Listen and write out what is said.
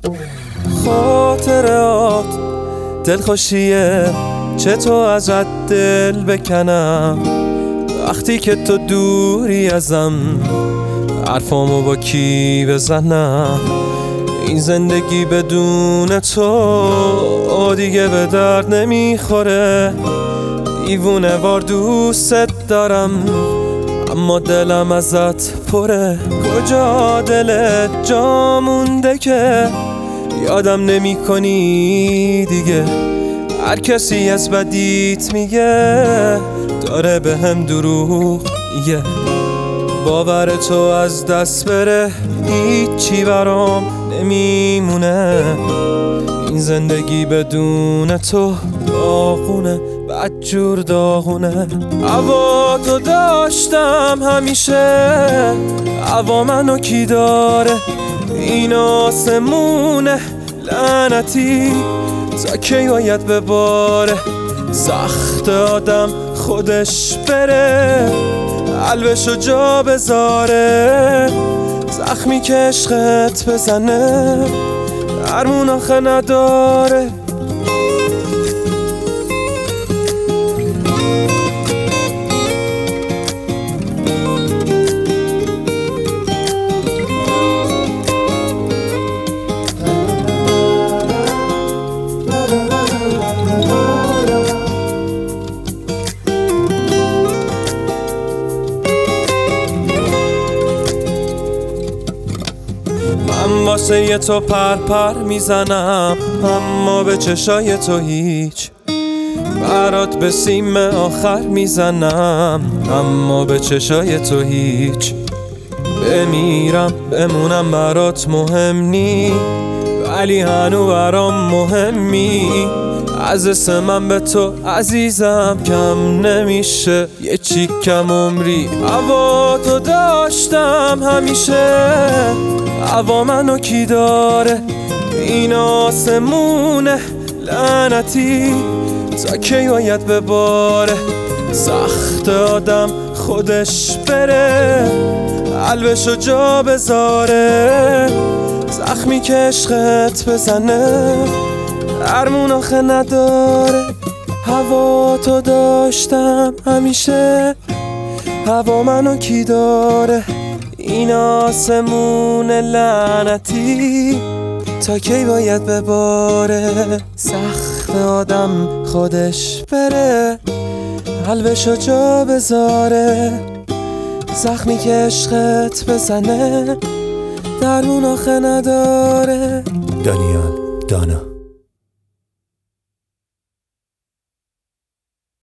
خاطرات دلخوشیه، چطور ازت دل بکنم وقتی که تو دوری ازم، حرفامو با کی بزنم؟ این زندگی بدون تو دیگه به درد نمیخوره. دیوونه وار دوست دارم اما دلم ازت پره. کجا دلت جا مونده که یادم نمی کنی دیگه؟ هر کسی از بدیت میگه داره به هم دروغ میگه. باور تو از دست بره هیچی برام نمیمونه. این زندگی بدون تو داغونه، بدجور داغونه. هوا تو داشتم همیشه، هوا منو کی داره؟ این آسمونه لعنتی تا کی باید بباره؟ سخت آدم خودش بره، قلبشو جا بذاره. زخمی که عشقت بزنه درمون آخه نداره. من واسه یه تو پر میزنم اما به چشای تو هیچ. برات به سیم آخر میزنم اما به چشای تو هیچ. بمیرم بمونم برات مهم نی، ولی هنو برام مهمی. از اسم من به تو عزیزم کم نمیشه یه چیکم عمری. هوا تو داشتم همیشه، هوا منو کی داره؟ این آسمونه لعنتی تا کی باید بباره؟ سخت آدم خودش بره، قلبشو جا بذاره. زخمی که عشقت بزنه درمون آخه نداره. هوا تو داشتم همیشه، هوا منو کی داره؟ این آسمون لعنتی تا کی باید بباره؟ سخت آدم خودش بره، قلبشو جا بذاره. زخمی که عشقت بزنه درمون آخه نداره. دانیال دانا